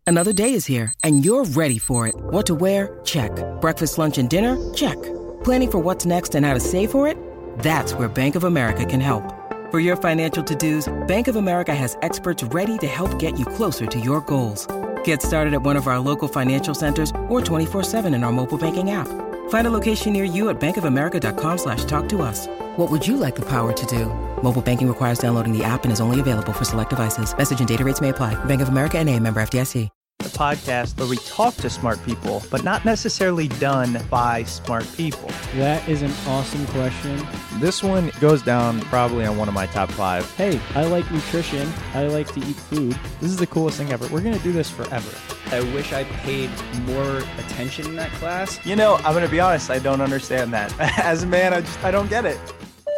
Another day is here, and you're ready for it. What to wear? Check. Breakfast, lunch, and dinner? Check. Planning for what's next and how to save for it? That's where Bank of America can help. For your financial to-dos, Bank of America has experts ready to help get you closer to your goals. Get started at one of our local financial centers or 24/7 in our mobile banking app. Find a location near you at bankofamerica.com/talktous. What would you like the power to do? Mobile banking requires downloading the app and is only available for select devices. Message and data rates may apply. Bank of America N.A., member FDIC. The podcast where we talk to smart people, but not necessarily done by smart people. That is an awesome question. This one goes down probably on one of my top 5. Hey, I like nutrition. I like to eat food. This is the coolest thing ever. We're going to do this forever. I wish I paid more attention in that class. You know, I'm going to be honest, I don't understand that. As a man, I don't get it.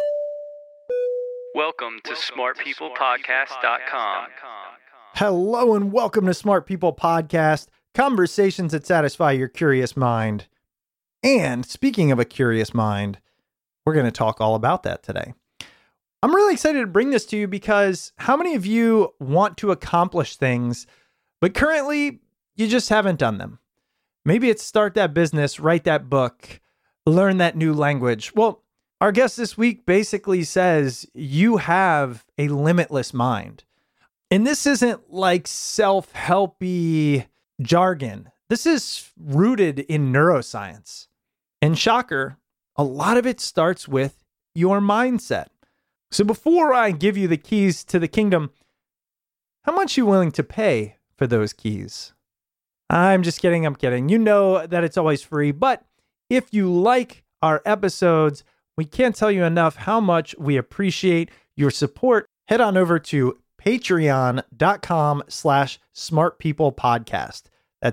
Welcome to smartpeoplepodcast.com. Hello and welcome to Smart People Podcast, conversations that satisfy your curious mind. And speaking of a curious mind, we're going to talk all about that today. I'm really excited to bring this to you because how many of you want to accomplish things, but currently you just haven't done them? Maybe it's start that business, write that book, learn that new language. Well, our guest this week basically says you have a limitless mind. And this isn't like self-helpy jargon. This is rooted in neuroscience. And shocker, a lot of it starts with your mindset. So before I give you the keys to the kingdom, how much are you willing to pay for those keys? I'm just kidding. I'm kidding. You know that it's always free. But if you like our episodes, we can't tell you enough how much we appreciate your support. Head on over to patreon.com/smartpeoplepodcast. That's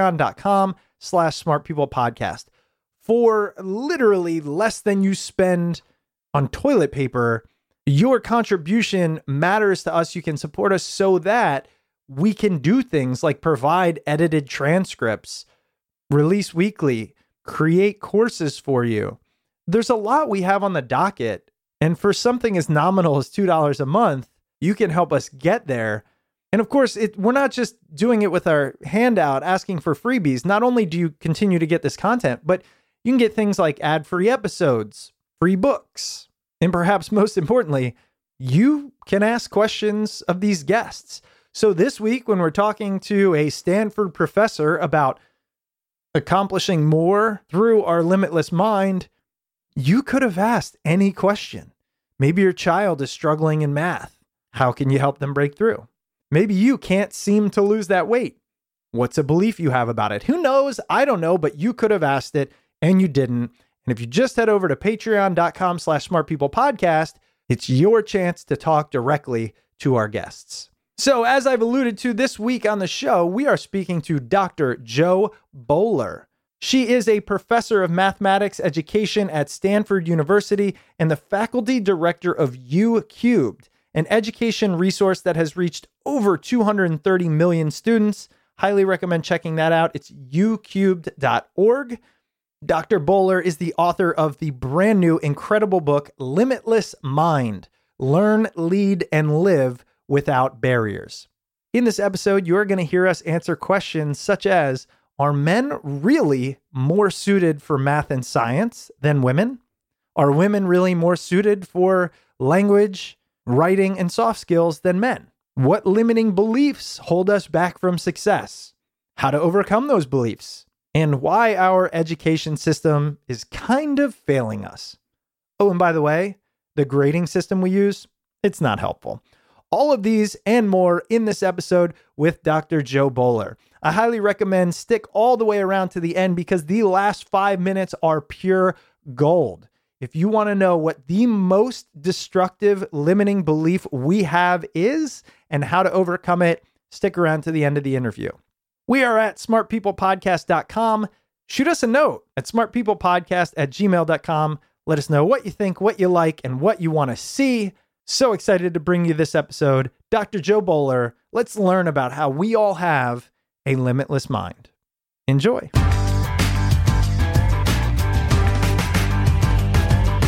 patreon.com/smartpeoplepodcast. For literally less than you spend on toilet paper, your contribution matters to us. You can support us so that we can do things like provide edited transcripts, release weekly, create courses for you. There's a lot we have on the docket. And for something as nominal as $2 a month, you can help us get there. And of course, we're not just doing it with our handout asking for freebies. Not only do you continue to get this content, but you can get things like ad-free episodes, free books, and perhaps most importantly, you can ask questions of these guests. So this week, when we're talking to a Stanford professor about accomplishing more through our limitless mind, you could have asked any question. Maybe your child is struggling in math. How can you help them break through? Maybe you can't seem to lose that weight. What's a belief you have about it? Who knows? I don't know, but you could have asked it and you didn't. And if you just head over to patreon.com/smartpeoplepodcast, it's your chance to talk directly to our guests. So as I've alluded to this week on the show, we are speaking to Dr. Jo Boaler. She is a professor of mathematics education at Stanford University and the faculty director of UCubed, an education resource that has reached over 230 million students. Highly recommend checking that out. It's ucubed.org. Dr. Boaler is the author of the brand new incredible book, Limitless Mind: Learn, Lead, and Live Without Barriers. In this episode, you're going to hear us answer questions such as, are men really more suited for math and science than women? Are women really more suited for language, writing, and soft skills than men? What limiting beliefs hold us back from success? How to overcome those beliefs? And why our education system is kind of failing us. Oh, and by the way, the grading system we use, it's not helpful. All of these and more in this episode with Dr. Jo Boaler. I highly recommend stick all the way around to the end because the last 5 minutes are pure gold. If you want to know what the most destructive limiting belief we have is and how to overcome it, stick around to the end of the interview. We are at smartpeoplepodcast.com. Shoot us a note at smartpeoplepodcast@gmail.com. Let us know what you think, what you like, and what you want to see. So excited to bring you this episode. Dr. Jo Boaler, let's learn about how we all have a limitless mind. Enjoy.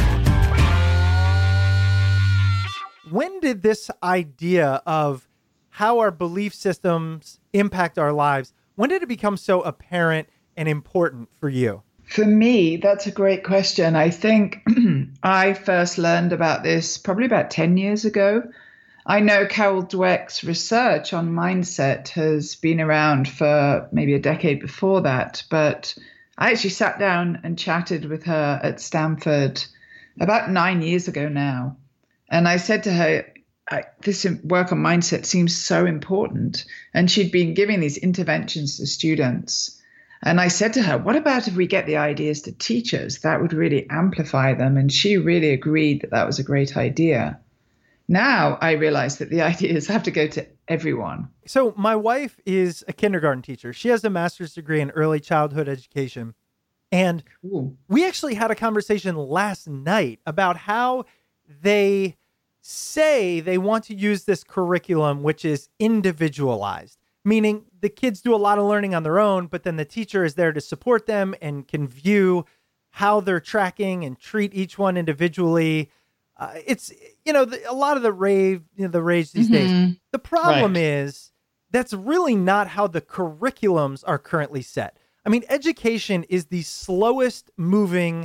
When did this idea of how our belief systems impact our lives. When did it become so apparent and important for you? For me, that's a great question. I think I first learned about this probably about 10 years ago. I know Carol Dweck's research on mindset has been around for maybe a decade before that, but I actually sat down and chatted with her at Stanford about 9 years ago now. And I said to her, this work on mindset seems so important. And she'd been giving these interventions to students. And I said to her, what about if we get the ideas to teachers? That would really amplify them. And she really agreed that that was a great idea. Now I realize that the ideas have to go to everyone. So my wife is a kindergarten teacher. She has a master's degree in early childhood education. And we actually had a conversation last night about how they say they want to use this curriculum, which is individualized, meaning the kids do a lot of learning on their own, but then the teacher is there to support them and can view how they're tracking and treat each one individually. It's, a lot of the rage these days. The problem is that's really not how the curriculums are currently set. I mean, education is the slowest moving,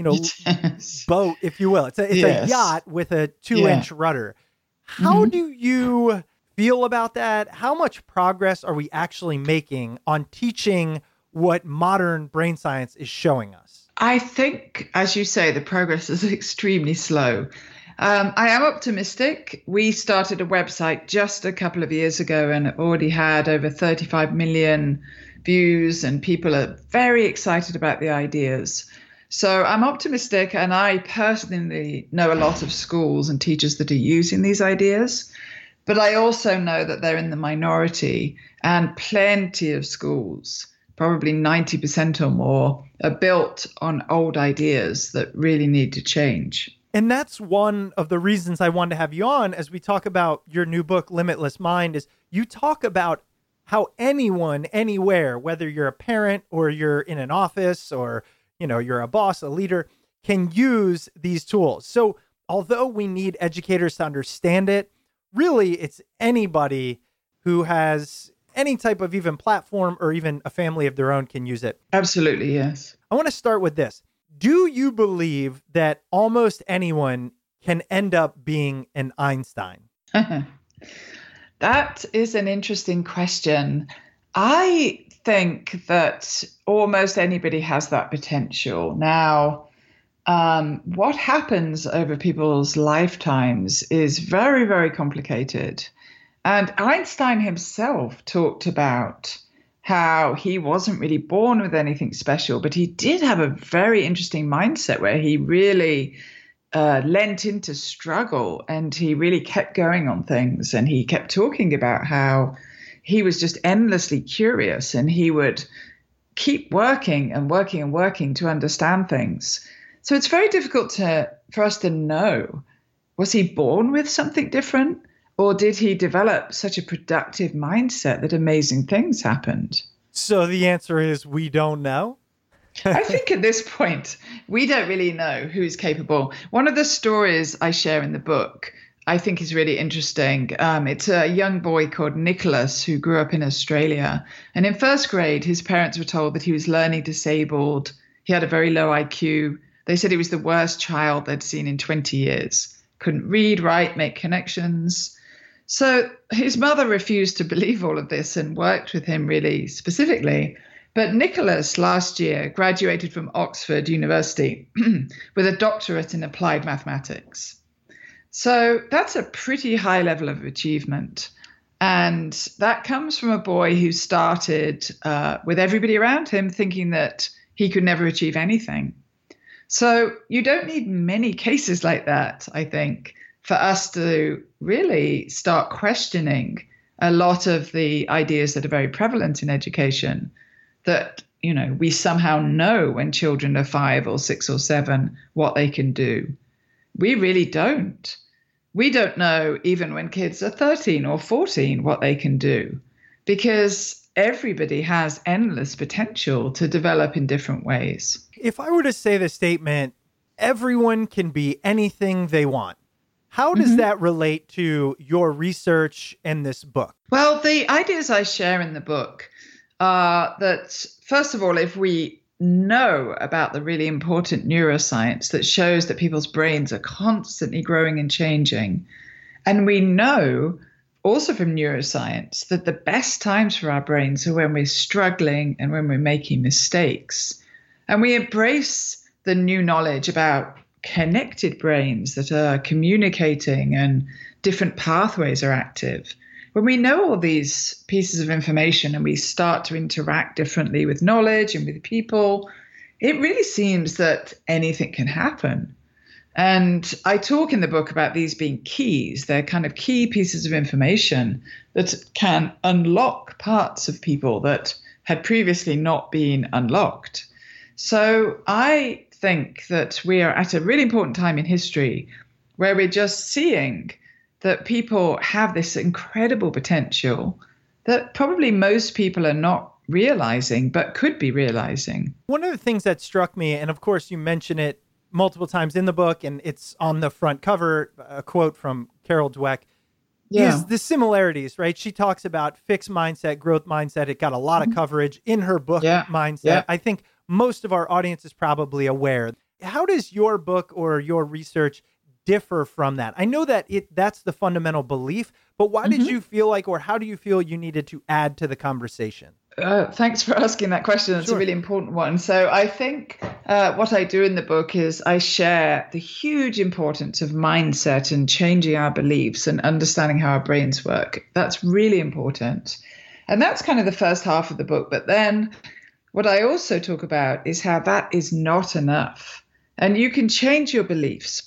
boat, if you will. It's a yacht with a 2-inch rudder. How do you feel about that? How much progress are we actually making on teaching what modern brain science is showing us? I think, as you say, the progress is extremely slow. I am optimistic. We started a website just a couple of years ago and already had over 35 million views, and people are very excited about the ideas. So I'm optimistic, and I personally know a lot of schools and teachers that are using these ideas. But I also know that they're in the minority, and plenty of schools, probably 90% or more, are built on old ideas that really need to change. And that's one of the reasons I wanted to have you on as we talk about your new book, Limitless Mind, is you talk about how anyone, anywhere, whether you're a parent or you're in an office or, you're a boss, a leader, can use these tools. So although we need educators to understand it, really it's anybody who has any type of even platform or even a family of their own can use it. Absolutely, yes. I want to start with this. Do you believe that almost anyone can end up being an Einstein? That is an interesting question. I think that almost anybody has that potential. Now, what happens over people's lifetimes is very, very complicated. And Einstein himself talked about how he wasn't really born with anything special, but he did have a very interesting mindset where he really lent into struggle, and he really kept going on things. And he kept talking about how he was just endlessly curious, and he would keep working and working and working to understand things. So it's very difficult for us to know, was he born with something different? Or did he develop such a productive mindset that amazing things happened? So the answer is we don't know? I think at this point, we don't really know who's capable. One of the stories I share in the book, I think is really interesting. It's a young boy called Nicholas who grew up in Australia. And in first grade, his parents were told that he was learning disabled. He had a very low IQ. They said he was the worst child they'd seen in 20 years. Couldn't read, write, make connections. So his mother refused to believe all of this and worked with him really specifically. But Nicholas last year graduated from Oxford University with a doctorate in applied mathematics. So that's a pretty high level of achievement. And that comes from a boy who started with everybody around him thinking that he could never achieve anything. So you don't need many cases like that, I think, for us to really start questioning a lot of the ideas that are very prevalent in education, that, we somehow know when children are 5 or 6 or 7 what they can do. We really don't. We don't know even when kids are 13 or 14 what they can do, because everybody has endless potential to develop in different ways. If I were to say the statement, everyone can be anything they want, How does that relate to your research and this book? Well, the ideas I share in the book are that, first of all, if we know about the really important neuroscience that shows that people's brains are constantly growing and changing, and we know also from neuroscience that the best times for our brains are when we're struggling and when we're making mistakes, and we embrace the new knowledge about connected brains that are communicating and different pathways are active. When we know all these pieces of information and we start to interact differently with knowledge and with people, it really seems that anything can happen. And I talk in the book about these being keys. They're kind of key pieces of information that can unlock parts of people that had previously not been unlocked. So I think that we are at a really important time in history where we're just seeing that people have this incredible potential that probably most people are not realizing, but could be realizing. One of the things that struck me, and of course you mention it multiple times in the book, and it's on the front cover, a quote from Carol Dweck, is the similarities, right? She talks about fixed mindset, growth mindset. It got a lot of coverage in her book, Mindset. I think most of our audience is probably aware. How does your book or your research differ from that? I know that that's the fundamental belief, but why did you feel like, or how do you feel you needed to add to the conversation? Thanks for asking that question. It's a really important one. So I think what I do in the book is I share the huge importance of mindset and changing our beliefs and understanding how our brains work. That's really important. And that's kind of the first half of the book. But then what I also talk about is how that is not enough. And you can change your beliefs,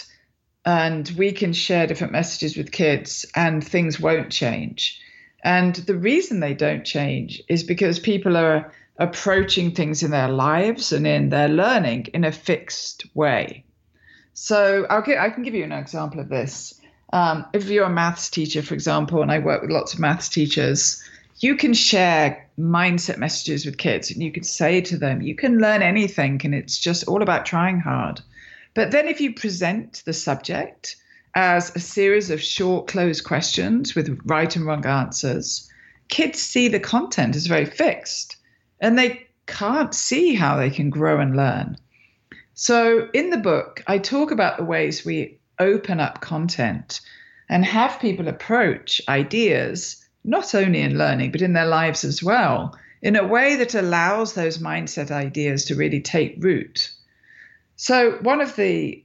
and we can share different messages with kids and things won't change. And the reason they don't change is because people are approaching things in their lives and in their learning in a fixed way. So I can give you an example of this. If you're a maths teacher, for example, and I work with lots of maths teachers, you can share mindset messages with kids and you can say to them, you can learn anything and it's just all about trying hard. But then if you present the subject as a series of short, closed questions with right and wrong answers, kids see the content as very fixed and they can't see how they can grow and learn. So in the book, I talk about the ways we open up content and have people approach ideas, not only in learning, but in their lives as well, in a way that allows those mindset ideas to really take root. So one of the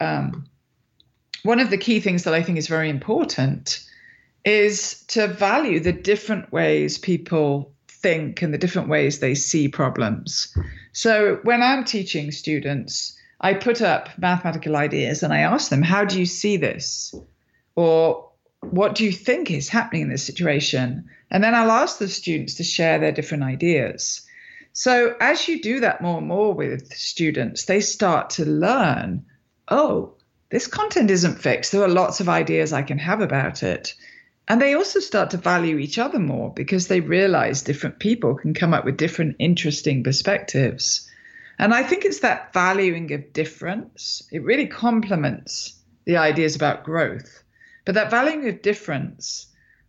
key things that I think is very important is to value the different ways people think and the different ways they see problems. So when I'm teaching students, I put up mathematical ideas and I ask them, how do you see this? Or what do you think is happening in this situation? And then I'll ask the students to share their different ideas. So as you do that more and more with students, they start to learn, oh, this content isn't fixed. There are lots of ideas I can have about it. And they also start to value each other more because they realize different people can come up with different interesting perspectives. And I think it's that valuing of difference. It really complements the ideas about growth. But that valuing of difference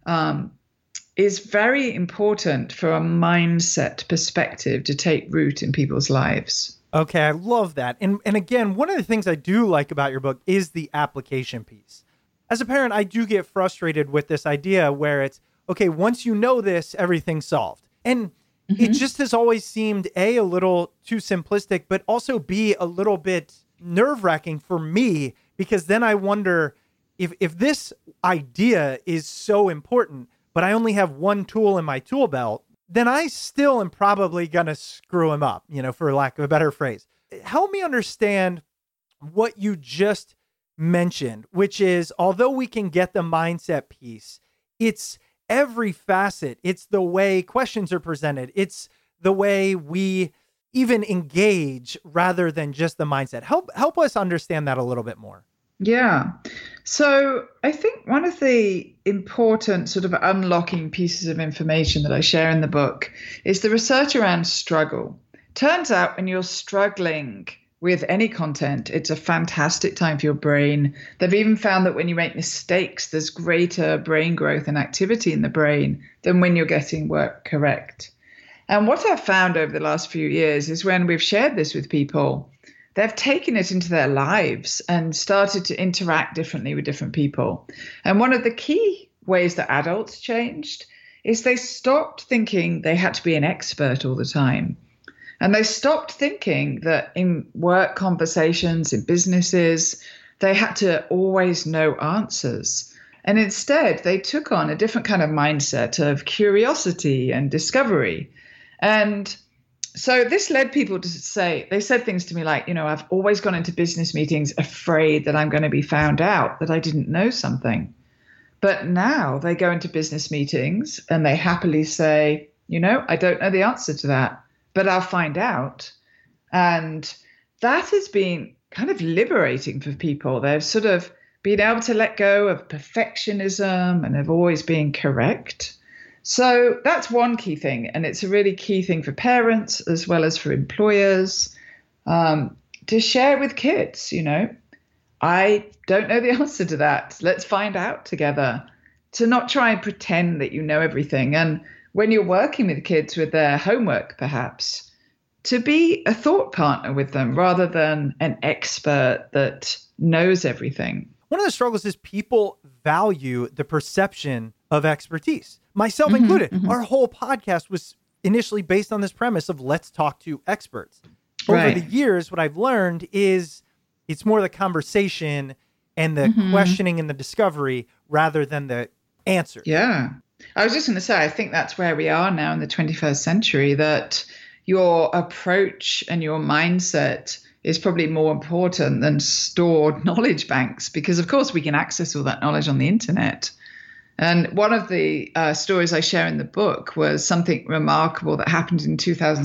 is very important for a mindset perspective to take root in people's lives. Okay, I love that. And again, one of the things I do like about your book is the application piece. As a parent, I do get frustrated with this idea where it's, okay, once you know this, everything's solved. And it just has always seemed, A, a little too simplistic, but also B, a little bit nerve-wracking for me, because then I wonder if this idea is so important, but I only have one tool in my tool belt, then I still am probably going to screw him up, for lack of a better phrase. Help me understand what you just mentioned, which is, although we can get the mindset piece, it's every facet. It's the way questions are presented. It's the way we even engage rather than just the mindset. Help us understand that a little bit more. Yeah. So I think one of the important sort of unlocking pieces of information that I share in the book is the research around struggle. Turns out when you're struggling with any content. It's a fantastic time for your brain. They've even found that when you make mistakes, there's greater brain growth and activity in the brain than when you're getting work correct. And what I've found over the last few years is when we've shared this with people, they've taken it into their lives and started to interact differently with different people. And one of the key ways that adults changed is they stopped thinking they had to be an expert all the time. And they stopped thinking that in work conversations, in businesses, they had to always know answers. And instead, they took on a different kind of mindset of curiosity and discovery. And so this led people to say, they said things to me like, I've always gone into business meetings afraid that I'm going to be found out, that I didn't know something. But now they go into business meetings and they happily say, I don't know the answer to that, but I'll find out. And that has been kind of liberating for people. They've sort of been able to let go of perfectionism and of always being correct. So that's one key thing. And it's a really key thing for parents as well as for employers, to share with kids, I don't know the answer to that. Let's find out together. To not try and pretend that you know everything. And when you're working with kids with their homework, perhaps, to be a thought partner with them rather than an expert that knows everything. One of the struggles is people value the perception of expertise, myself included. Our whole podcast was initially based on this premise of let's talk to experts. Over the years, what I've learned is it's more the conversation and the questioning and the discovery rather than the answer. Yeah. I was just going to say, I think that's where we are now in the 21st century, that your approach and your mindset is probably more important than stored knowledge banks, because of course we can access all that knowledge on the internet. And one of the stories I share in the book was something remarkable that happened in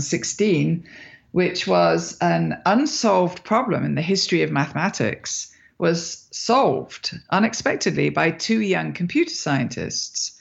2016, which was an unsolved problem in the history of mathematics was solved unexpectedly by two young computer scientists.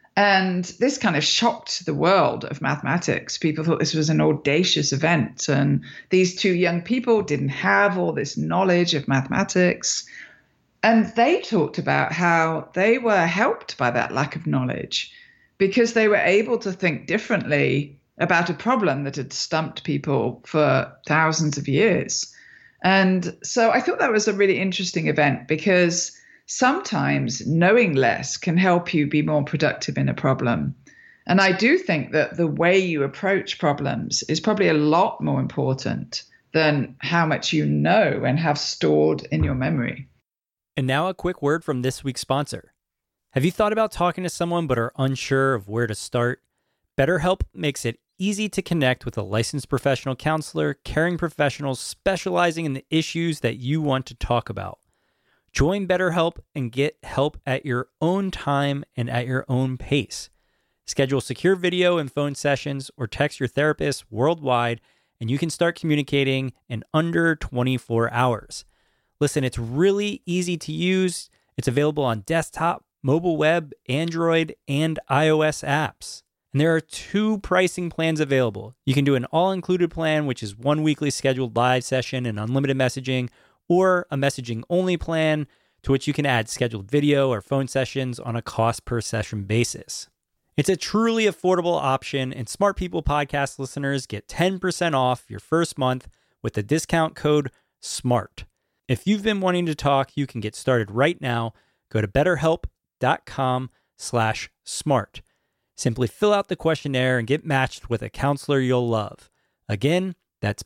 And this kind of shocked the world of mathematics. People thought this was an audacious event. And these two young people didn't have all this knowledge of mathematics. And they talked about how they were helped by that lack of knowledge because they were able to think differently about a problem that had stumped people for thousands of years. And so I thought that was a really interesting event because sometimes knowing less can help you be more productive in a problem. And I do think that the way you approach problems is probably a lot more important than how much you know and have stored in your memory. And now a quick word from this week's sponsor. Have you thought about talking to someone but are unsure of where to start? BetterHelp makes it easy to connect with a licensed professional counselor, caring professionals specializing in the issues that you want to talk about. Join BetterHelp and get help at your own time and at your own pace. Schedule secure video and phone sessions or text your therapist worldwide, and you can start communicating in under 24 hours. Listen, it's really easy to use. It's available on desktop, mobile web, Android, and iOS apps. And there are 2 pricing plans available. You can do an all-included plan, which is 1 weekly scheduled live session and unlimited messaging, or a messaging-only plan, to which you can add scheduled video or phone sessions on a cost-per-session basis. It's a truly affordable option, and Smart People podcast listeners get 10% off your first month with the discount code SMART. If you've been wanting to talk, you can get started right now. Go to betterhelp.com/smart. Simply fill out the questionnaire and get matched with a counselor you'll love. Again, that's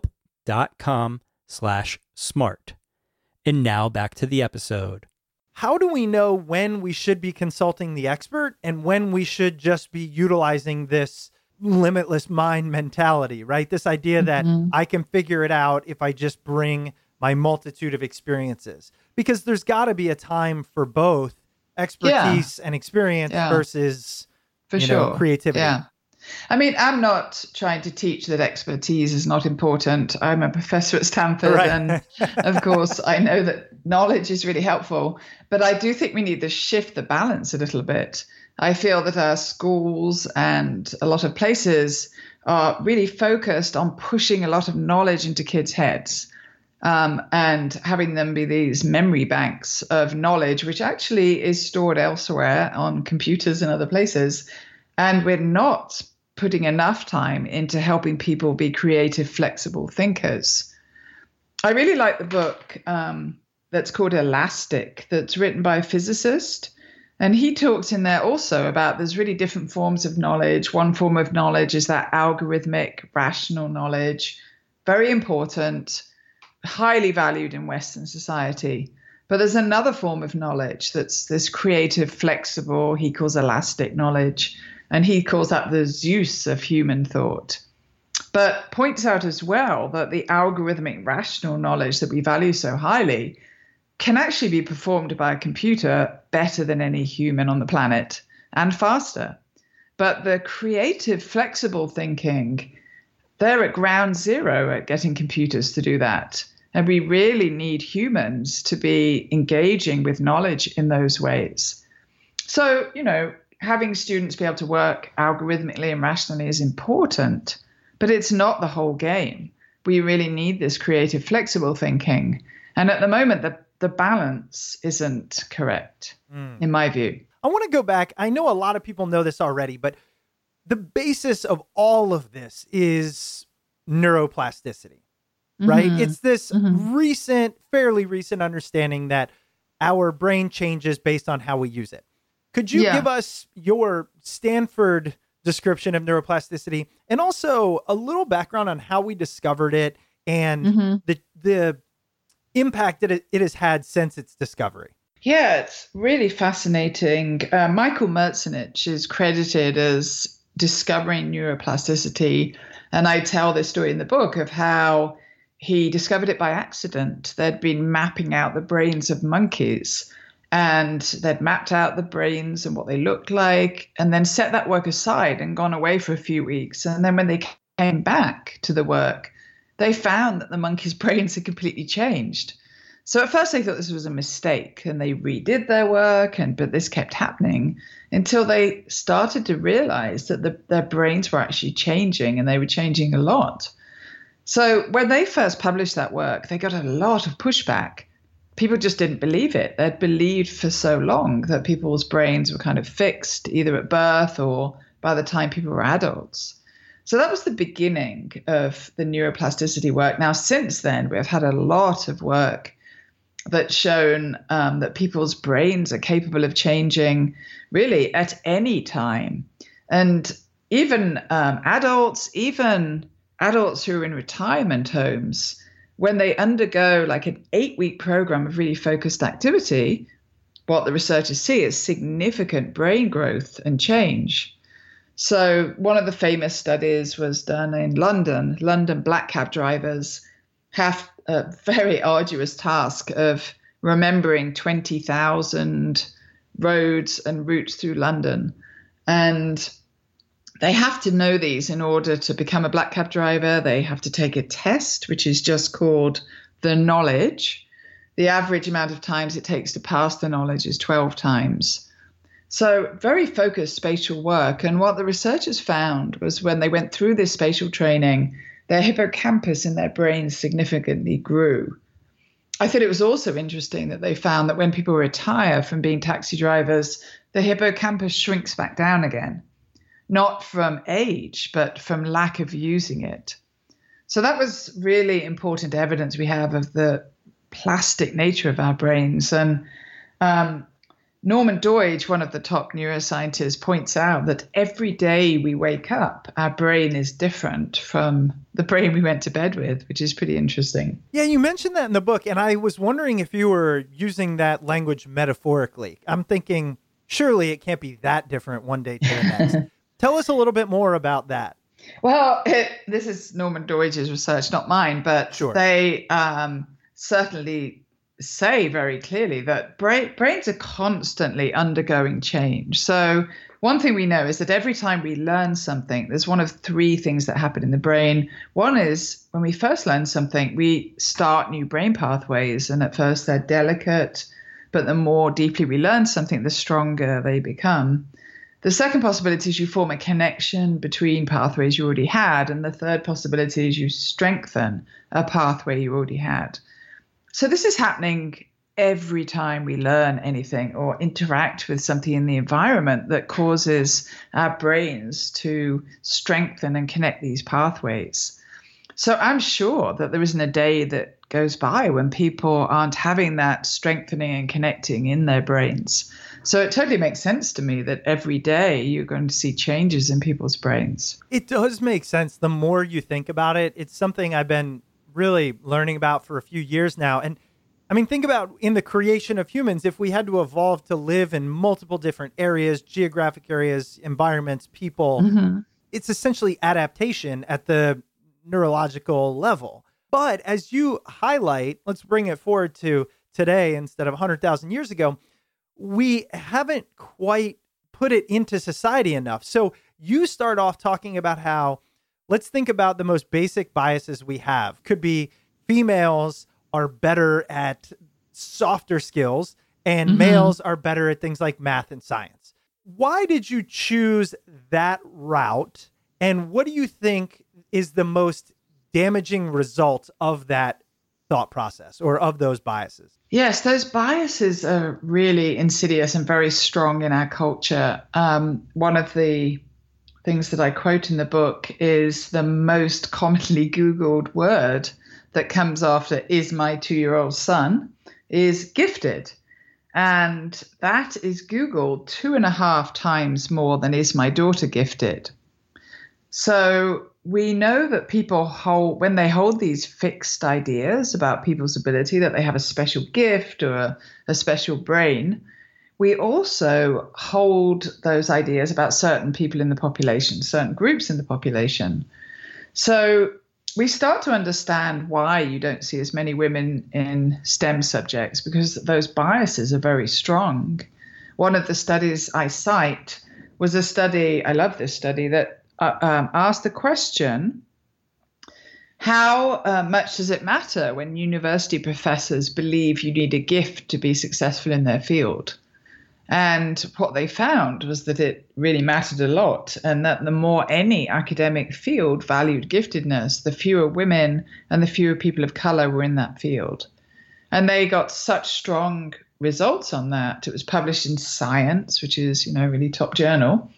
betterhelp.com/smart. And now back to the episode. How do we know when we should be consulting the expert and when we should just be utilizing this limitless mind mentality, right? This idea that I can figure it out if I just bring my multitude of experiences, because there's got to be a time for both expertise and experience versus creativity. Yeah. I mean, I'm not trying to teach that expertise is not important. I'm a professor at Stanford, and of course, I know that knowledge is really helpful. But I do think we need to shift the balance a little bit. I feel that our schools and a lot of places are really focused on pushing a lot of knowledge into kids' heads. and having them be these memory banks of knowledge, which actually is stored elsewhere on computers and other places. And we're not putting enough time into helping people be creative, flexible thinkers. I really like the book that's called Elastic, that's written by a physicist. And he talks in there also about there's really different forms of knowledge. One form of knowledge is that algorithmic, rational knowledge, very important, highly valued in Western society. But there's another form of knowledge that's this creative, flexible, he calls elastic knowledge. And he calls that the Zeus of human thought. But points out as well that the algorithmic, rational knowledge that we value so highly can actually be performed by a computer better than any human on the planet and faster. But the creative, flexible thinking, they're at ground zero at getting computers to do that. And we really need humans to be engaging with knowledge in those ways. So, having students be able to work algorithmically and rationally is important, but it's not the whole game. We really need this creative, flexible thinking. And at the moment, the balance isn't correct, in my view. I want to go back. I know a lot of people know this already, but the basis of all of this is neuroplasticity, right? It's this fairly recent understanding that our brain changes based on how we use it. Could you give us your Stanford description of neuroplasticity and also a little background on how we discovered it and the impact that it has had since its discovery? Yeah, it's really fascinating. Michael Merzenich is credited as discovering neuroplasticity. And I tell this story in the book of how he discovered it by accident. They'd been mapping out the brains of monkeys, and they'd mapped out the brains and what they looked like, and then set that work aside and gone away for a few weeks. And then when they came back to the work, they found that the monkeys' brains had completely changed. So at first they thought this was a mistake, and they redid their work, but this kept happening until they started to realize that their brains were actually changing, and they were changing a lot. So when they first published that work, they got a lot of pushback. People just didn't believe it. They'd believed for so long that people's brains were kind of fixed either at birth or by the time people were adults. So that was the beginning of the neuroplasticity work. Now, since then, we've had a lot of work that's shown that people's brains are capable of changing really at any time. And even adults who are in retirement homes, when they undergo like an 8-week program of really focused activity, what the researchers see is significant brain growth and change. So one of the famous studies was done in London. London black cab drivers have a very arduous task of remembering 20,000 roads and routes through London. And they have to know these in order to become a black cab driver. They have to take a test, which is just called the knowledge. The average amount of times it takes to pass the knowledge is 12 times. So very focused spatial work. And what the researchers found was when they went through this spatial training, their hippocampus in their brains significantly grew. I thought it was also interesting that they found that when people retire from being taxi drivers, the hippocampus shrinks back down again. Not from age, but from lack of using it. So that was really important evidence we have of the plastic nature of our brains. And Norman Doidge, one of the top neuroscientists, points out that every day we wake up, our brain is different from the brain we went to bed with, which is pretty interesting. Yeah, you mentioned that in the book, and I was wondering if you were using that language metaphorically. I'm thinking, surely it can't be that different one day to the next. Tell us a little bit more about that. Well, this is Norman Doidge's research, not mine, but sure. They certainly say very clearly that brains are constantly undergoing change. So one thing we know is that every time we learn something, there's one of 3 things that happen in the brain. One is when we first learn something, we start new brain pathways. And at first they're delicate, but the more deeply we learn something, the stronger they become. The second possibility is you form a connection between pathways you already had. And the third possibility is you strengthen a pathway you already had. So this is happening every time we learn anything or interact with something in the environment that causes our brains to strengthen and connect these pathways. So I'm sure that there isn't a day that goes by when people aren't having that strengthening and connecting in their brains. So it totally makes sense to me that every day you're going to see changes in people's brains. It does make sense. The more you think about it, it's something I've been really learning about for a few years now. And I mean, think about in the creation of humans, if we had to evolve to live in multiple different areas, geographic areas, environments, people, it's essentially adaptation at the neurological level. But as you highlight, let's bring it forward to today instead of 100,000 years ago, we haven't quite put it into society enough. So you start off talking about how, let's think about the most basic biases we have. Could be females are better at softer skills and males are better at things like math and science. Why did you choose that route? And what do you think is the most damaging result of that thought process or of those biases? Yes, those biases are really insidious and very strong in our culture. One of the things that I quote in the book is the most commonly Googled word that comes after "is my 2-year-old son" is gifted. And that is Googled 2.5 times more than "is my daughter gifted." So we know that people when they hold these fixed ideas about people's ability, that they have a special gift or a special brain, we also hold those ideas about certain people in the population, certain groups in the population. So we start to understand why you don't see as many women in STEM subjects, because those biases are very strong. One of the studies I cite was a study, I love this study, that asked the question, how much does it matter when university professors believe you need a gift to be successful in their field? And what they found was that it really mattered a lot, and that the more any academic field valued giftedness, the fewer women and the fewer people of color were in that field. And they got such strong results on that. It was published in Science, which is, really top journal,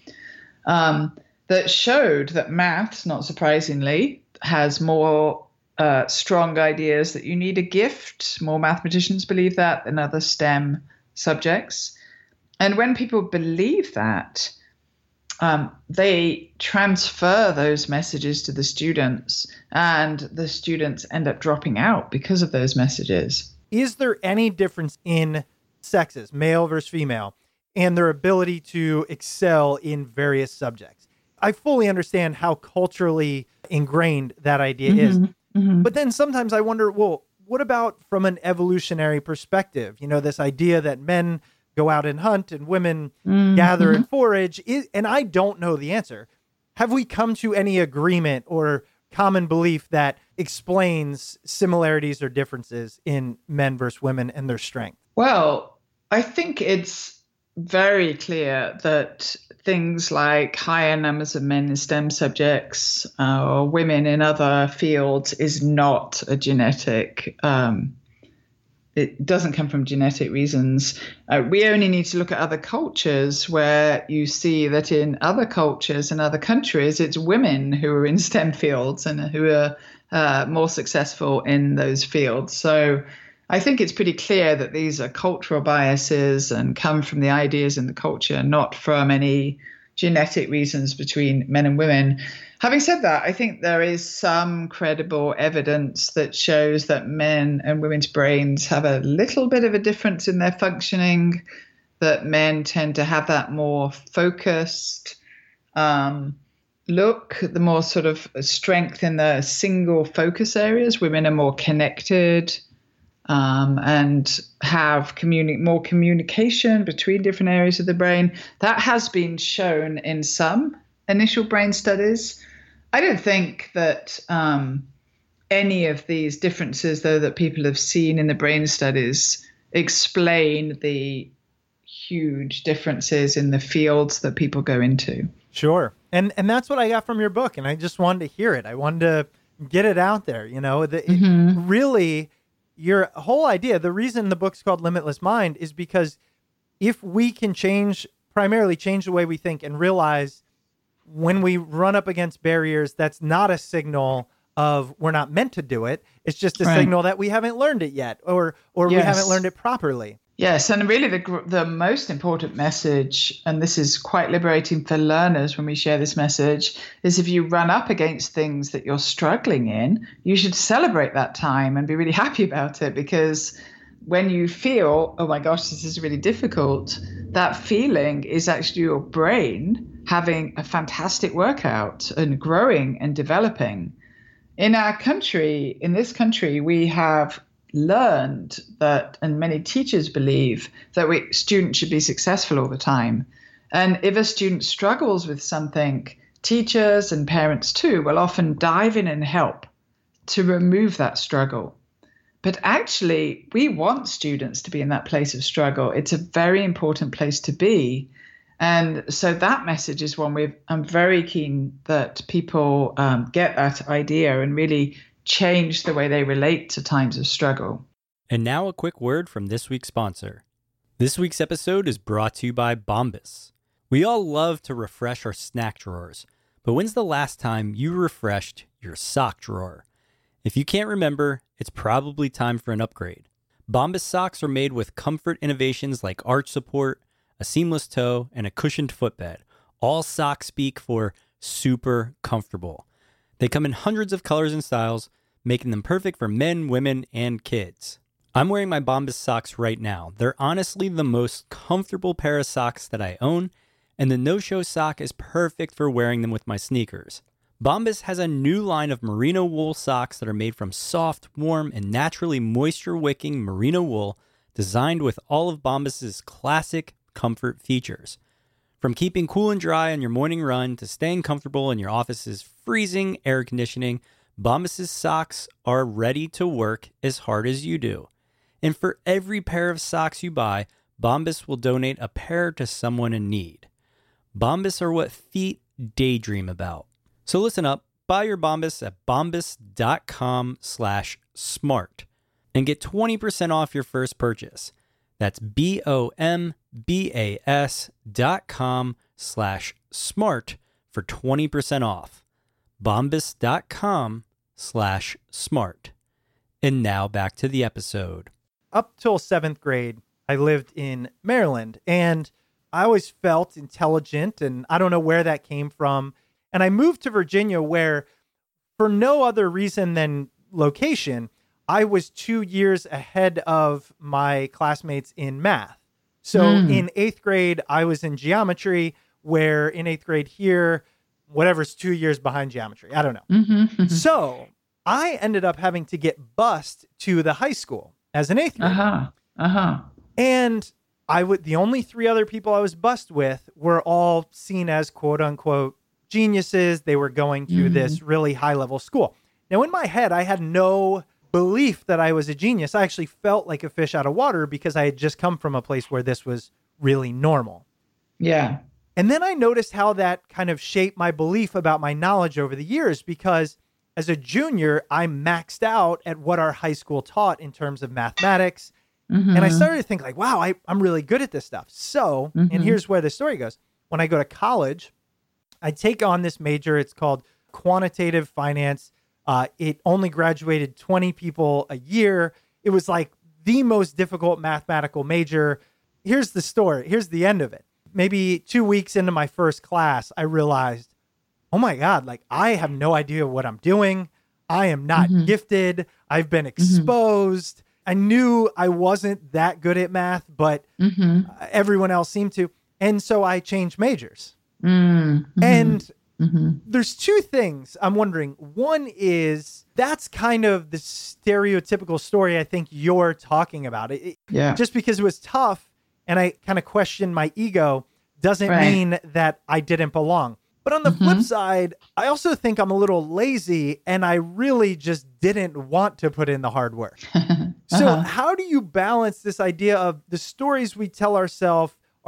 that showed that maths, not surprisingly, has more strong ideas that you need a gift. More mathematicians believe that than other STEM subjects. And when people believe that, they transfer those messages to the students, and the students end up dropping out because of those messages. Is there any difference in sexes, male versus female, and their ability to excel in various subjects? I fully understand how culturally ingrained that idea is. But then sometimes I wonder, well, what about from an evolutionary perspective? This idea that men go out and hunt and women gather and forage, and I don't know the answer. Have we come to any agreement or common belief that explains similarities or differences in men versus women and their strength? Well, I think it's very clear that things like higher numbers of men in STEM subjects or women in other fields is not a genetic it doesn't come from genetic reasons. We only need to look at other cultures where you see that in other cultures and other countries, it's women who are in STEM fields and who are more successful in those fields. So I think it's pretty clear that these are cultural biases and come from the ideas in the culture, not from any genetic reasons between men and women. Having said that, I think there is some credible evidence that shows that men and women's brains have a little bit of a difference in their functioning, that men tend to have that more focused look, the more sort of strength in the single focus areas. Women are more connected and have more communication between different areas of the brain. That has been shown in some initial brain studies. I don't think that any of these differences, though, that people have seen in the brain studies explain the huge differences in the fields that people go into. Sure. And that's what I got from your book. And I just wanted to hear it. I wanted to get it out there. Really, your whole idea, the reason the book's called Limitless Mind is because if we can primarily change the way we think and realize when we run up against barriers, that's not a signal of we're not meant to do it. It's just a signal that we haven't learned it yet, or we haven't learned it properly. Yes, and really the most important message, and this is quite liberating for learners when we share this message, is if you run up against things that you're struggling in, you should celebrate that time and be really happy about it, because when you feel, oh my gosh, this is really difficult, that feeling is actually your brain having a fantastic workout and growing and developing. In this country, we have learned that, and many teachers believe, that students should be successful all the time. And if a student struggles with something, teachers and parents too will often dive in and help to remove that struggle. But actually, we want students to be in that place of struggle. It's a very important place to be. And so that message is one I'm very keen that people get that idea and really change the way they relate to times of struggle. And now a quick word from this week's sponsor. This week's episode is brought to you by Bombas. We all love to refresh our snack drawers, but when's the last time you refreshed your sock drawer? If you can't remember, it's probably time for an upgrade. Bombas socks are made with comfort innovations like arch support, a seamless toe, and a cushioned footbed. All socks speak for super comfortable. They come in hundreds of colors and styles, making them perfect for men, women, and kids. I'm wearing my Bombas socks right now. They're honestly the most comfortable pair of socks that I own, and the no-show sock is perfect for wearing them with my sneakers. Bombas has a new line of merino wool socks that are made from soft, warm, and naturally moisture-wicking merino wool, designed with all of Bombas' classic comfort features. From keeping cool and dry on your morning run to staying comfortable in your office's freezing air conditioning, Bombas' socks are ready to work as hard as you do. And for every pair of socks you buy, Bombas will donate a pair to someone in need. Bombas are what feet daydream about. So listen up, buy your Bombas at bombas.com/smart and get 20% off your first purchase. That's BOMBAS.com/smart for 20% off. Bombas.com/smart. And now back to the episode. Up till 7th grade, I lived in Maryland, and I always felt intelligent, and I don't know where that came from. And I moved to Virginia where, for no other reason than location, I was 2 years ahead of my classmates in math. So in 8th grade, I was in geometry, where in 8th grade here, whatever's 2 years behind geometry. I don't know. So I ended up having to get bused to the high school as an 8th grader. And the only 3 other people I was bused with were all seen as quote unquote geniuses. They were going to this really high level school. Now in my head, I had no belief that I was a genius. I actually felt like a fish out of water because I had just come from a place where this was really normal. Yeah. And then I noticed how that kind of shaped my belief about my knowledge over the years, because as a junior, I maxed out at what our high school taught in terms of mathematics. And I started to think like, wow, I'm really good at this stuff. So, and here's where the story goes. When I go to college, I take on this major. It's called quantitative finance. It only graduated 20 people a year. It was like the most difficult mathematical major. Here's the story. Here's the end of it. Maybe 2 weeks into my first class, I realized, oh my God, like I have no idea what I'm doing. I am not gifted. I've been exposed. I knew I wasn't that good at math, but everyone else seemed to. And so I changed majors. And there's 2 things I'm wondering. One is that's kind of the stereotypical story I think you're talking about. Just because it was tough and I kind of questioned my ego doesn't mean that I didn't belong. But on the flip side, I also think I'm a little lazy and I really just didn't want to put in the hard work. So how do you balance this idea of the stories we tell ourselves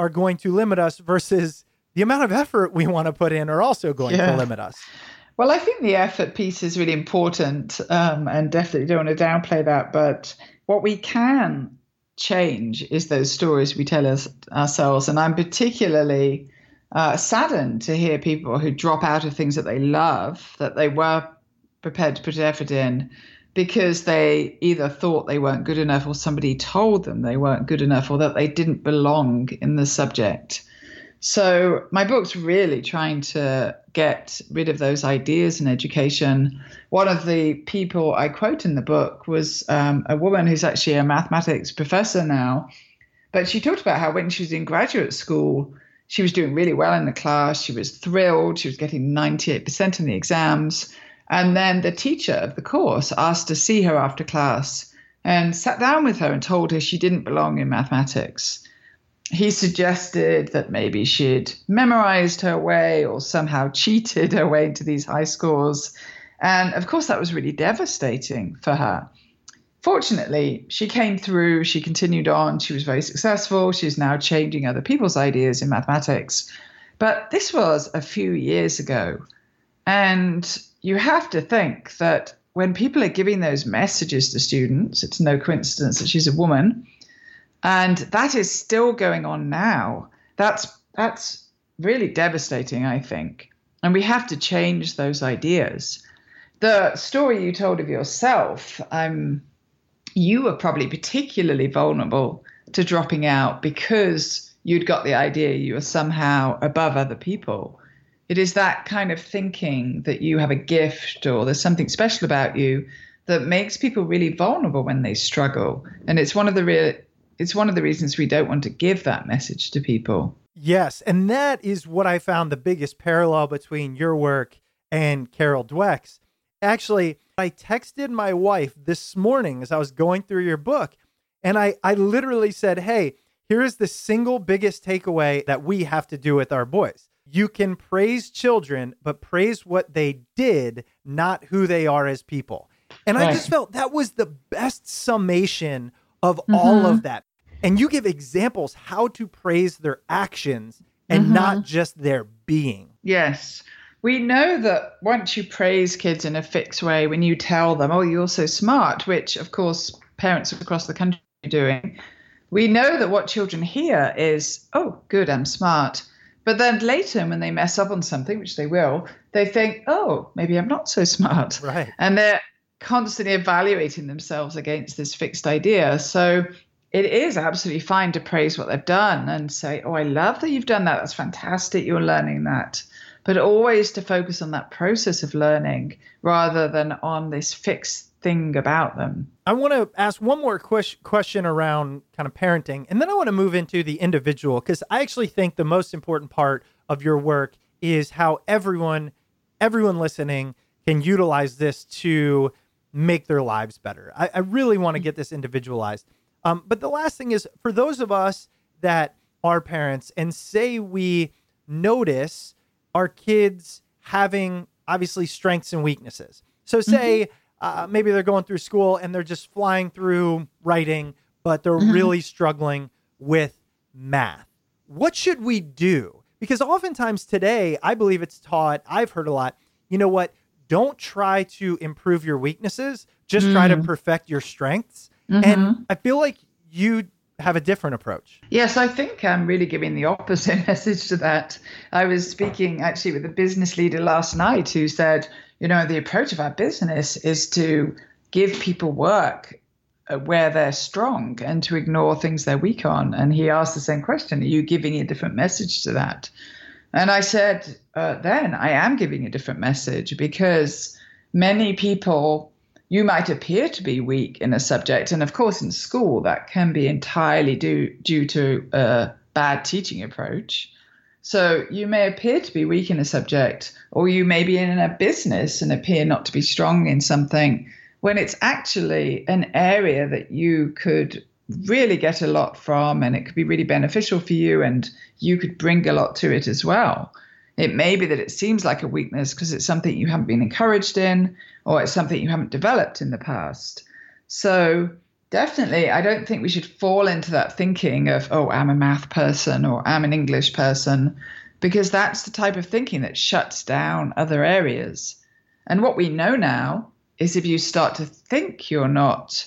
are going to limit us versus the amount of effort we want to put in are also going to limit us. Well, I think the effort piece is really important, and definitely don't want to downplay that. But what we can change is those stories we tell ourselves. And I'm particularly saddened to hear people who drop out of things that they love, that they were prepared to put effort in, because they either thought they weren't good enough or somebody told them they weren't good enough or that they didn't belong in the subject. So my book's really trying to get rid of those ideas in education. One of the people I quote in the book was a woman who's actually a mathematics professor now. But she talked about how when she was in graduate school, she was doing really well in the class. She was thrilled. She was getting 98% in the exams. And then the teacher of the course asked to see her after class and sat down with her and told her she didn't belong in mathematics. He suggested that maybe she'd memorized her way or somehow cheated her way into these high scores. And of course, that was really devastating for her. Fortunately, she came through, she continued on, she was very successful. She's now changing other people's ideas in mathematics. But this was a few years ago. And you have to think that when people are giving those messages to students, it's no coincidence that she's a woman, and that is still going on now. That's really devastating, I think. And we have to change those ideas. The story you told of yourself, you were probably particularly vulnerable to dropping out because you'd got the idea you were somehow above other people. It is that kind of thinking that you have a gift or there's something special about you that makes people really vulnerable when they struggle. And it's one of the reasons we don't want to give that message to people. Yes. And that is what I found the biggest parallel between your work and Carol Dweck's. Actually, I texted my wife this morning as I was going through your book, and I literally said, hey, here is the single biggest takeaway that we have to do with our boys. You can praise children, but praise what they did, not who they are as people. And I just felt that was the best summation of all of that. And you give examples how to praise their actions and not just their being. Yes. We know that once you praise kids in a fixed way, when you tell them, oh, you're so smart, which of course parents across the country are doing, we know that what children hear is, oh, good, I'm smart. But then later when they mess up on something, which they will, they think, oh, maybe I'm not so smart. Right. And they're constantly evaluating themselves against this fixed idea. So it is absolutely fine to praise what they've done and say, oh, I love that you've done that. That's fantastic. You're learning that. But always to focus on that process of learning rather than on this fixed thing about them. I want to ask one more question around kind of parenting, and then I want to move into the individual, because I actually think the most important part of your work is how everyone listening can utilize this to make their lives better. I really want to get this individualized. But the last thing is, for those of us that are parents and say we notice our kids having obviously strengths and weaknesses. So say maybe they're going through school and they're just flying through writing, but they're really struggling with math. What should we do? Because oftentimes today, I believe it's taught, I've heard a lot, you know what, don't try to improve your weaknesses, just try to perfect your strengths. And I feel like you have a different approach. Yes, I think I'm really giving the opposite message to that. I was speaking actually with a business leader last night who said, you know, the approach of our business is to give people work where they're strong and to ignore things they're weak on. And he asked the same question, are you giving a different message to that? And I said, then I am giving a different message, because many people, you might appear to be weak in a subject. And of course, in school, that can be entirely due to a bad teaching approach. So you may appear to be weak in a subject, or you may be in a business and appear not to be strong in something, when it's actually an area that you could really get a lot from, and it could be really beneficial for you, and you could bring a lot to it as well. It may be that it seems like a weakness because it's something you haven't been encouraged in, or it's something you haven't developed in the past. So Definitely. I don't think we should fall into that thinking of, oh, I'm a math person or I'm an English person, because that's the type of thinking that shuts down other areas. And what we know now is if you start to think you're not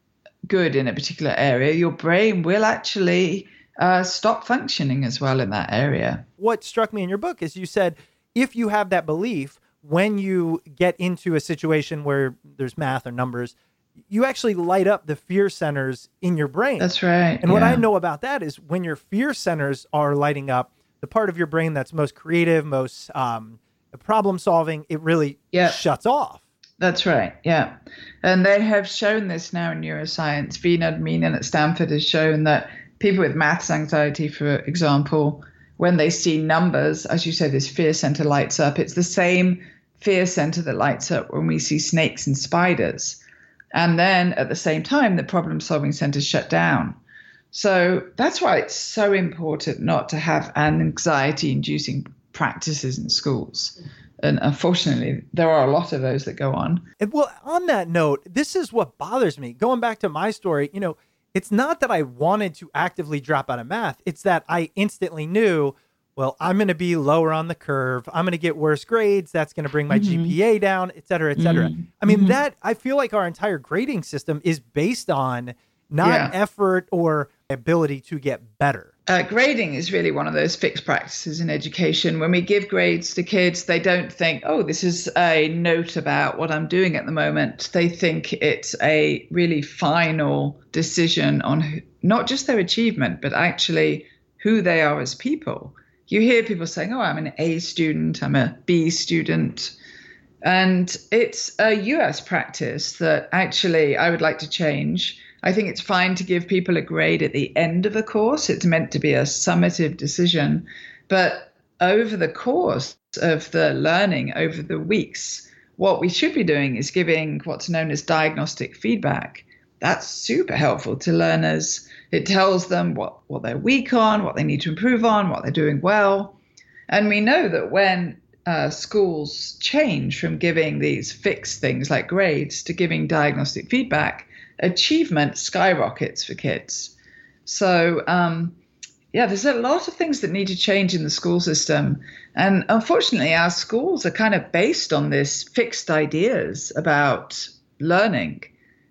good in a particular area, your brain will actually stop functioning as well in that area. What struck me in your book is you said, if you have that belief, when you get into a situation where there's math or numbers, you actually light up the fear centers in your brain. That's right. And what I know about that is when your fear centers are lighting up, the part of your brain that's most creative, most problem solving, it really shuts off. That's right. Yeah. And they have shown this now in neuroscience. Vinod Menon at Stanford has shown that people with maths anxiety, for example, when they see numbers, as you say, this fear center lights up. It's the same fear center that lights up when we see snakes and spiders. And then at the same time, the problem-solving centers shut down. So that's why it's so important not to have anxiety-inducing practices in schools. And unfortunately, there are a lot of those that go on. Well, on that note, this is what bothers me. Going back to my story, it's not that I wanted to actively drop out of math. It's that I instantly knew, well, I'm going to be lower on the curve. I'm going to get worse grades. That's going to bring my GPA down, et cetera, et cetera. I mean, that I feel like our entire grading system is based on not effort or ability to get better. Grading is really one of those fixed practices in education. When we give grades to kids, they don't think, oh, this is a note about what I'm doing at the moment. They think it's a really final decision on not just their achievement, but actually who they are as people. You hear people saying, oh, I'm an A student, I'm a B student. And it's a US practice that actually I would like to change. I think it's fine to give people a grade at the end of a course. It's meant to be a summative decision. But over the course of the learning, over the weeks, what we should be doing is giving what's known as diagnostic feedback. That's super helpful to learners. It tells them what they're weak on, what they need to improve on, what they're doing well. And we know that when schools change from giving these fixed things like grades to giving diagnostic feedback, achievement skyrockets for kids. So, there's a lot of things that need to change in the school system. And unfortunately, our schools are kind of based on this fixed ideas about learning.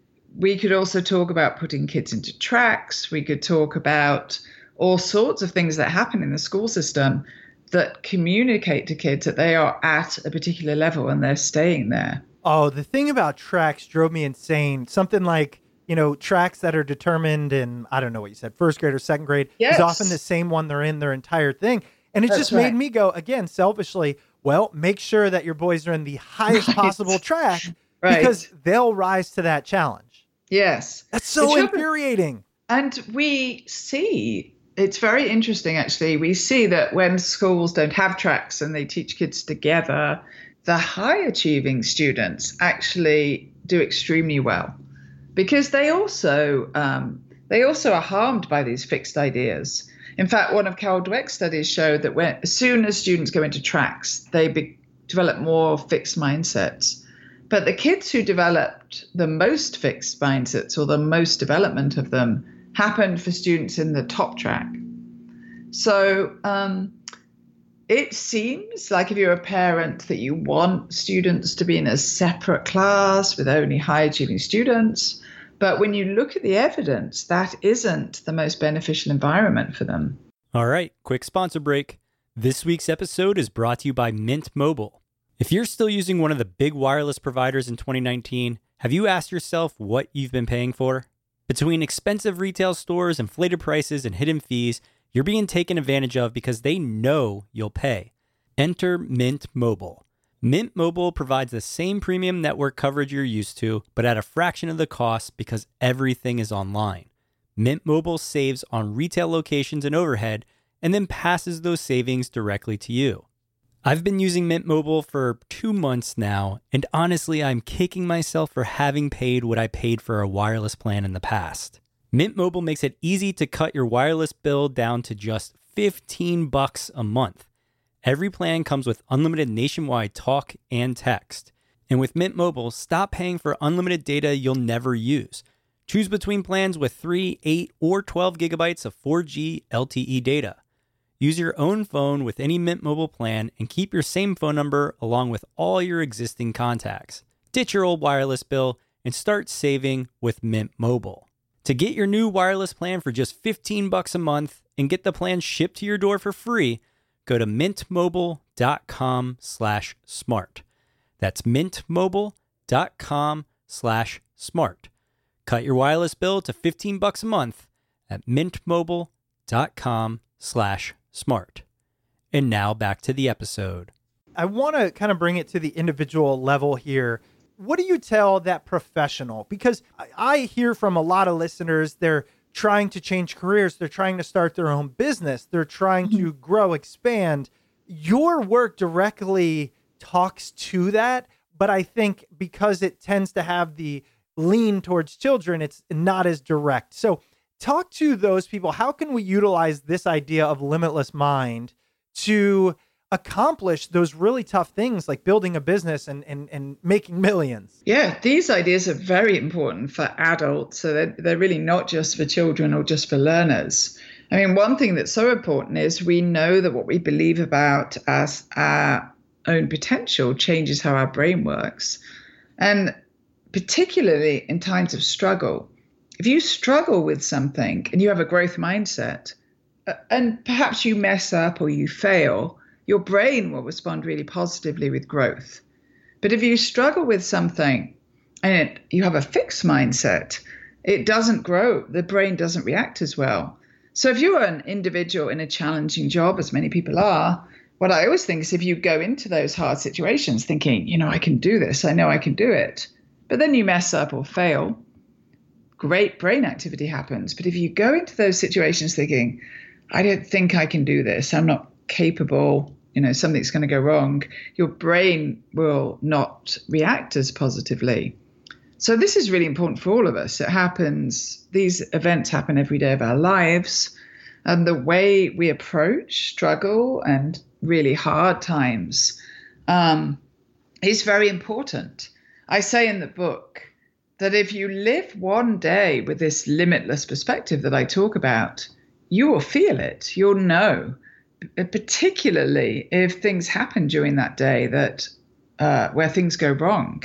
We could also talk about putting kids into tracks. We could talk about all sorts of things that happen in the school system that communicate to kids that they are at a particular level and they're staying there. Oh, the thing about tracks drove me insane. Something like, tracks that are determined in, I don't know what you said, first grade or second grade is often the same one they're in their entire thing. And it just made me go, again, selfishly, well, make sure that your boys are in the highest possible track because they'll rise to that challenge. Yes. That's so infuriating. And we see, it's very interesting, actually. We see that when schools don't have tracks and they teach kids together, the high achieving students actually do extremely well because they also are harmed by these fixed ideas. In fact, one of Carol Dweck's studies showed that as soon as students go into tracks, they develop more fixed mindsets. But the kids who developed the most fixed mindsets or the most development of them happened for students in the top track. So it seems like if you're a parent that you want students to be in a separate class with only high achieving students. But when you look at the evidence, that isn't the most beneficial environment for them. All right, quick sponsor break. This week's episode is brought to you by Mint Mobile. If you're still using one of the big wireless providers in 2019, have you asked yourself what you've been paying for? Between expensive retail stores, inflated prices, and hidden fees, you're being taken advantage of because they know you'll pay. Enter Mint Mobile. Mint Mobile provides the same premium network coverage you're used to, but at a fraction of the cost because everything is online. Mint Mobile saves on retail locations and overhead, and then passes those savings directly to you. I've been using Mint Mobile for 2 months now, and honestly, I'm kicking myself for having paid what I paid for a wireless plan in the past. Mint Mobile makes it easy to cut your wireless bill down to just $15 a month. Every plan comes with unlimited nationwide talk and text. And with Mint Mobile, stop paying for unlimited data you'll never use. Choose between plans with 3, 8, or 12 gigabytes of 4G LTE data. Use your own phone with any Mint Mobile plan and keep your same phone number along with all your existing contacts. Ditch your old wireless bill and start saving with Mint Mobile. To get your new wireless plan for just $15 a month and get the plan shipped to your door for free, go to mintmobile.com/smart. That's mintmobile.com/smart. Cut your wireless bill to $15 a month at mintmobile.com/smart. And now back to the episode. I want to kind of bring it to the individual level here. What do you tell that professional? Because I hear from a lot of listeners, they're trying to change careers. They're trying to start their own business. They're trying to grow, expand. Your work directly talks to that, but I think because it tends to have the lean towards children, it's not as direct. So talk to those people. How can we utilize this idea of limitless mind to accomplish those really tough things like building a business and making millions? Yeah, these ideas are very important for adults. So they're really not just for children or just for learners. I mean, one thing that's so important is we know that what we believe about as our own potential changes how our brain works. And particularly in times of struggle, if you struggle with something and you have a growth mindset, and perhaps you mess up or you fail, your brain will respond really positively with growth. But if you struggle with something and you have a fixed mindset, it doesn't grow. The brain doesn't react as well. So if you're an individual in a challenging job, as many people are, what I always think is if you go into those hard situations thinking, I can do this, I know I can do it, but then you mess up or fail, great brain activity happens. But if you go into those situations thinking, I don't think I can do this, I'm not capable, something's going to go wrong, your brain will not react as positively. So this is really important for all of us. These events happen every day of our lives. And the way we approach struggle and really hard times is very important. I say in the book that if you live one day with this limitless perspective that I talk about, you will feel it. You'll know, particularly if things happen during that day that where things go wrong.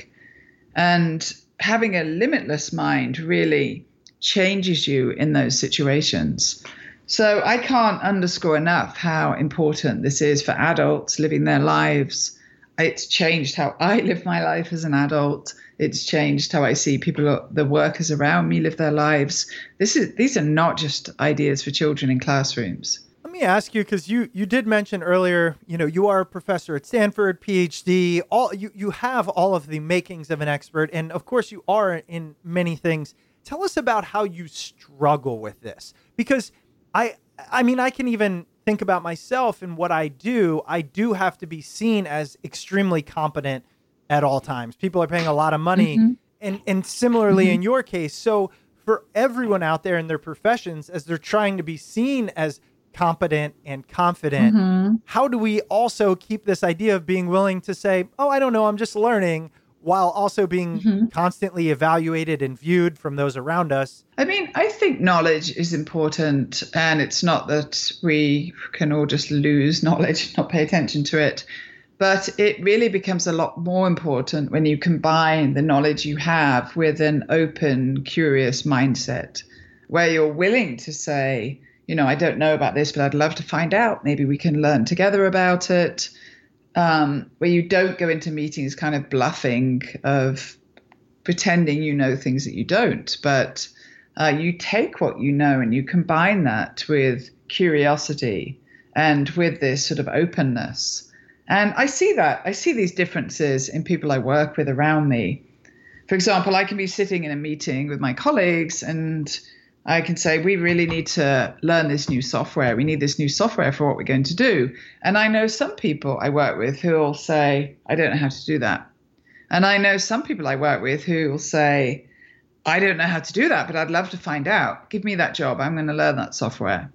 And having a limitless mind really changes you in those situations. So I can't underscore enough how important this is for adults living their lives. It's changed how I live my life as an adult. It's changed how I see people, the workers around me, live their lives. These are not just ideas for children in classrooms. Let me ask you, because you did mention earlier, you are a professor at Stanford, PhD. You have all of the makings of an expert, and of course you are in many things. Tell us about how you struggle with this, because I mean, I can even think about myself and what I do. I do have to be seen as extremely competent at all times. People are paying a lot of money, and similarly in your case. So for everyone out there in their professions, as they're trying to be seen as competent and confident, how do we also keep this idea of being willing to say, oh, I don't know, I'm just learning, while also being constantly evaluated and viewed from those around us? I mean, I think knowledge is important, and it's not that we can all just lose knowledge, not pay attention to it, but it really becomes a lot more important when you combine the knowledge you have with an open, curious mindset, where you're willing to say, I don't know about this, but I'd love to find out. Maybe we can learn together about it. Where you don't go into meetings kind of bluffing, of pretending you know things that you don't, but you take what you know and you combine that with curiosity and with this sort of openness. And I see these differences in people I work with around me. For example, I can be sitting in a meeting with my colleagues and I can say, we really need to learn this new software. We need this new software for what we're going to do. And I know some people I work with who will say, I don't know how to do that. And I know some people I work with who will say, I don't know how to do that, but I'd love to find out. Give me that job. I'm going to learn that software.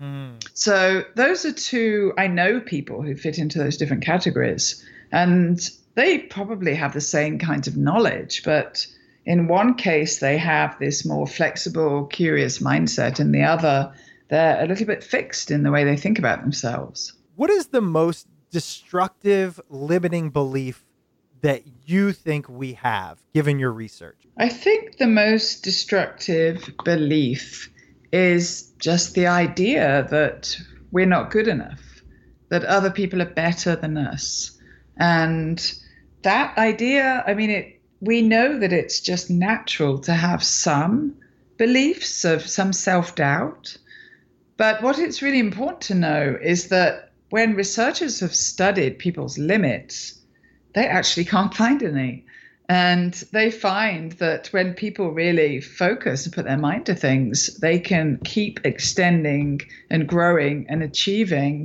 So those are two, I know people who fit into those different categories. And they probably have the same kinds of knowledge, but in one case, they have this more flexible, curious mindset. In the other, they're a little bit fixed in the way they think about themselves. What is the most destructive, limiting belief that you think we have, given your research? I think the most destructive belief is just the idea that we're not good enough, that other people are better than us. And that idea, we know that it's just natural to have some beliefs of some self-doubt. But what it's really important to know is that when researchers have studied people's limits, they actually can't find any. And they find that when people really focus and put their mind to things, they can keep extending and growing and achieving,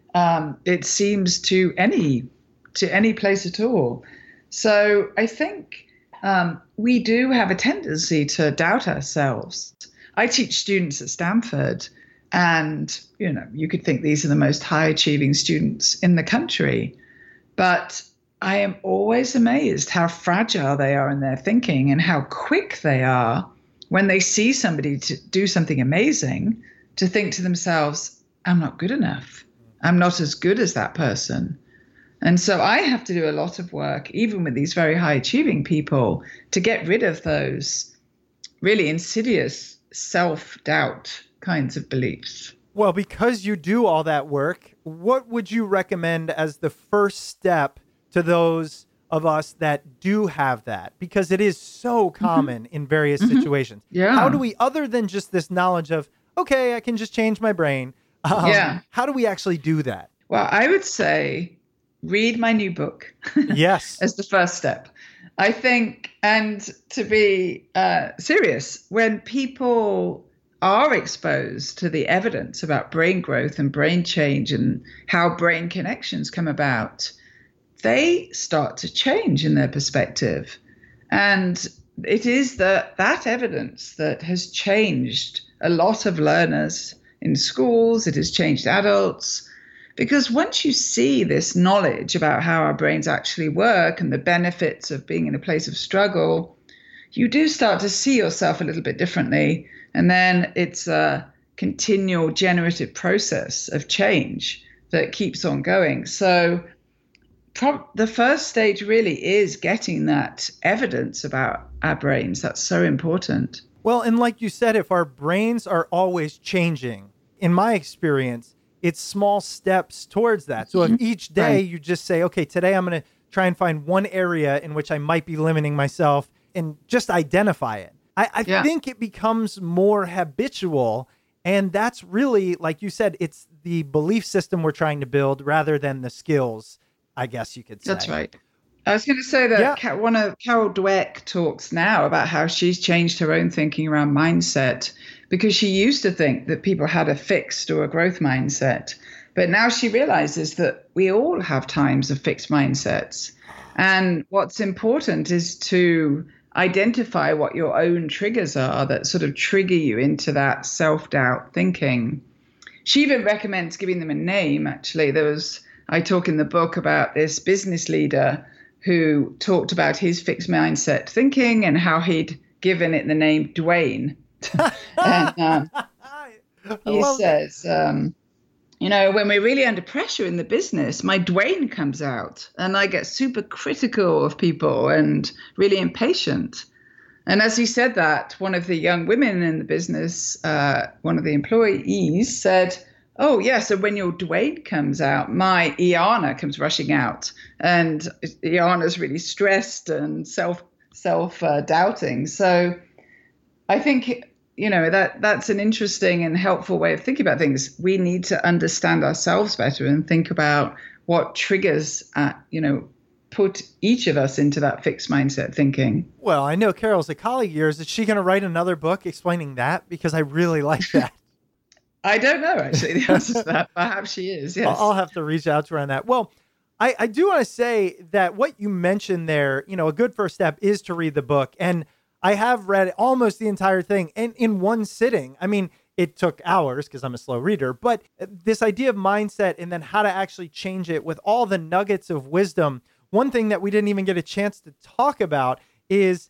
it seems, to any place at all. So I think we do have a tendency to doubt ourselves. I teach students at Stanford, and you could think these are the most high-achieving students in the country, but I am always amazed how fragile they are in their thinking and how quick they are when they see somebody to do something amazing to think to themselves, I'm not good enough. I'm not as good as that person. And so I have to do a lot of work, even with these very high achieving people, to get rid of those really insidious self-doubt kinds of beliefs. Well, because you do all that work, what would you recommend as the first step to those of us that do have that? Because it is so common in various situations. Yeah. How do we, other than just this knowledge of, okay, I can just change my brain, how do we actually do that? Well, I would say read my new book. Yes. As the first step. I think, and to be serious, when people are exposed to the evidence about brain growth and brain change and how brain connections come about, they start to change in their perspective. And it is that evidence that has changed a lot of learners in schools. It has changed adults. Because once you see this knowledge about how our brains actually work and the benefits of being in a place of struggle, you do start to see yourself a little bit differently. And then it's a continual generative process of change that keeps on going. So the first stage really is getting that evidence about our brains. That's so important. Well, and like you said, if our brains are always changing, in my experience, it's small steps towards that. So if each day you just say, okay, today I'm going to try and find one area in which I might be limiting myself and just identify it. I think it becomes more habitual. And that's really, like you said, it's the belief system we're trying to build rather than the skills, I guess you could say. That's right. I was going to say that one of Carol Dweck talks now about how she's changed her own thinking around mindset, because she used to think that people had a fixed or a growth mindset. But now she realizes that we all have times of fixed mindsets. And what's important is to identify what your own triggers are that sort of trigger you into that self-doubt thinking. She even recommends giving them a name, actually. I talk in the book about this business leader who talked about his fixed mindset thinking and how he'd given it the name Dwayne. And he says, when we're really under pressure in the business, my Dwayne comes out and I get super critical of people and really impatient. And as he said that, one of the young women in the business, one of the employees said, oh, yeah, so when your Dwayne comes out, my Iana comes rushing out. And Iana's really stressed and self-doubting. So I think, that's an interesting and helpful way of thinking about things. We need to understand ourselves better and think about what triggers, put each of us into that fixed mindset thinking. Well, I know Carol's a colleague of yours. Is she going to write another book explaining that? Because I really like that. I don't know, actually, the answer to that. Perhaps she is, yes. I'll have to reach out to her on that. Well, I do want to say that what you mentioned there, a good first step is to read the book. And I have read almost the entire thing and in one sitting. I mean, it took hours because I'm a slow reader, but this idea of mindset and then how to actually change it with all the nuggets of wisdom. One thing that we didn't even get a chance to talk about is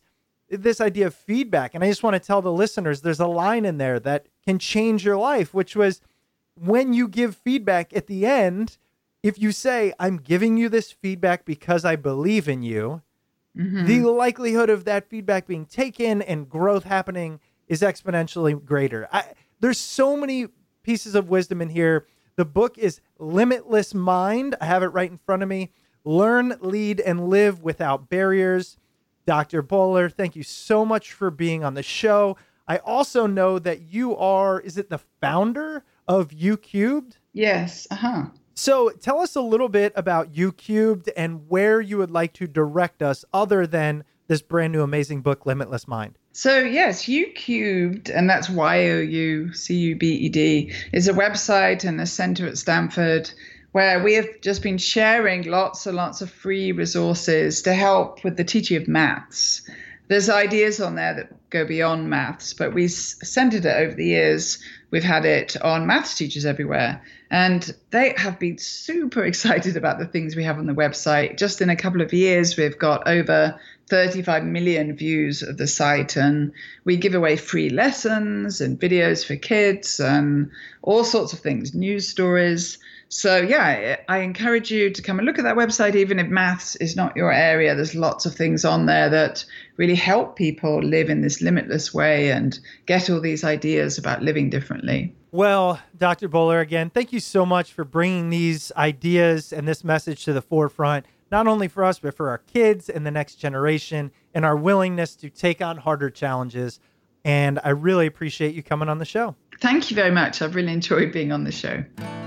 this idea of feedback. And I just want to tell the listeners, there's a line in there that can change your life, which was when you give feedback at the end, if you say, I'm giving you this feedback because I believe in you, the likelihood of that feedback being taken and growth happening is exponentially greater. There's so many pieces of wisdom in here. The book is Limitless Mind. I have it right in front of me. Learn, Lead, and Live Without Barriers. Dr. Boler, thank you so much for being on the show. I also know that you are, is it the founder of YouCubed? Yes. So tell us a little bit about YouCubed and where you would like to direct us other than this brand new amazing book, Limitless Mind. So yes, YouCubed, and that's YOUCUBED, is a website and a center at Stanford where we have just been sharing lots and lots of free resources to help with the teaching of maths. There's ideas on there that go beyond maths, but we centered it over the years. We've had it on maths teachers everywhere, and they have been super excited about the things we have on the website. Just in a couple of years, we've got over 35 million views of the site, and we give away free lessons and videos for kids and all sorts of things, news stories. So yeah, I encourage you to come and look at that website, even if maths is not your area. There's lots of things on there that really help people live in this limitless way and get all these ideas about living differently. Well, Dr. Boler, again, thank you so much for bringing these ideas and this message to the forefront, not only for us, but for our kids and the next generation and our willingness to take on harder challenges. And I really appreciate you coming on the show. Thank you very much. I've really enjoyed being on the show.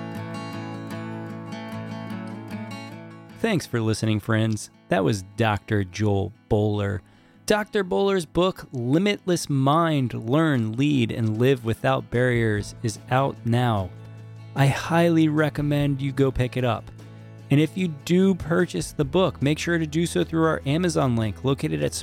Thanks for listening, friends. That was Dr. Joel Boler. Dr. Boler's book, Limitless Mind, Learn, Lead, and Live Without Barriers, is out now. I highly recommend you go pick it up. And if you do purchase the book, make sure to do so through our Amazon link located at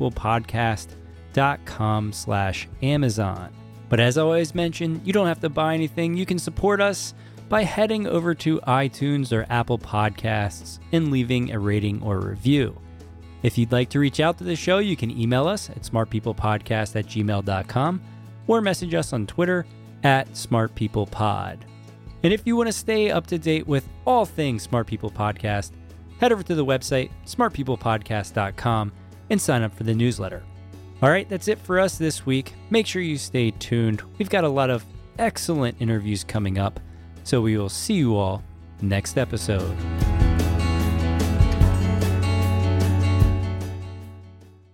smartpeoplepodcast.com/Amazon. But as I always mention, you don't have to buy anything. You can support us by heading over to iTunes or Apple Podcasts and leaving a rating or review. If you'd like to reach out to the show, you can email us at smartpeoplepodcast@gmail.com or message us on Twitter at smartpeoplepod. And if you want to stay up to date with all things Smart People Podcast, head over to the website smartpeoplepodcast.com and sign up for the newsletter. All right, that's it for us this week. Make sure you stay tuned. We've got a lot of excellent interviews coming up. So we will see you all next episode.